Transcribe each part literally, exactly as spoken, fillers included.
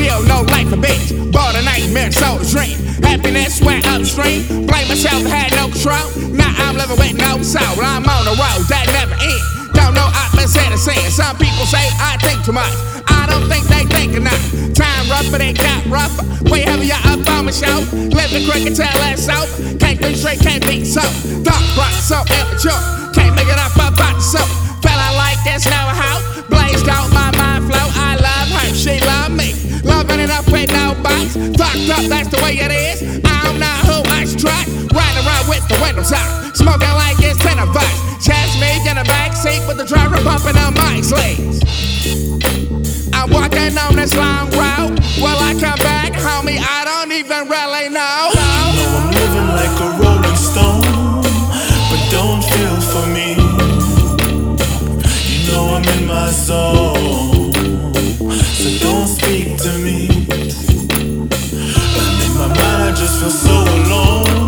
feel no life a bitch. Bought a nightmare, sold a dream. Happiness went upstream. Blame myself, had no control. Now I'm living with no soul. I'm on the road that never ends. Don't know opposite of sin. Some people say I think too much. I don't think they think enough. Time rough, but it got rougher. Way heavier up on my show. Live the cricket, tell that soap. Can't think straight, can't think so. Dark, bright, so immature. Can't make it up about the soap. Fella like this, never how. Blazed out my mind flow. I love her, she love me. Loving it up with no box. Fucked up, that's the way it is. I don't know who I should try. Riding around with the windows out. Smoking like it's ten of us. Chest me in the backseat with the driver pumping on my sleeves. I'm walking on this long road. Will I come back, homie? I don't even really know. You know I'm living like a rolling stone, but don't feel for me. You know I'm in my zone, so don't speak to me. And in my mind I just feel so alone.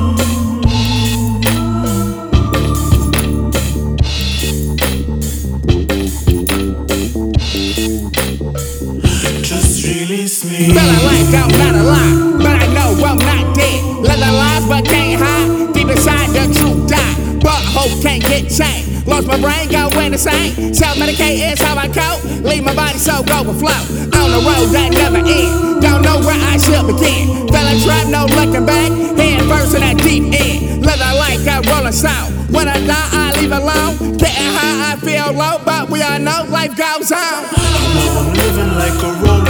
Release me. Feeling like I'm not alive, but I know I'm not dead. Living life but can't hide. Deep inside the truth die, but hope can't get changed. Lost my brain, go insane. Self-medicate is how I cope. Leave my body so overflow. On the road that never ends. Don't know where I should begin. Feeling trapped, no looking back. Head first in that deep end. Living like a rolling stone. When I die, I leave alone. Getting high, I feel low, but we all know life goes on. I know I'm living like a rolling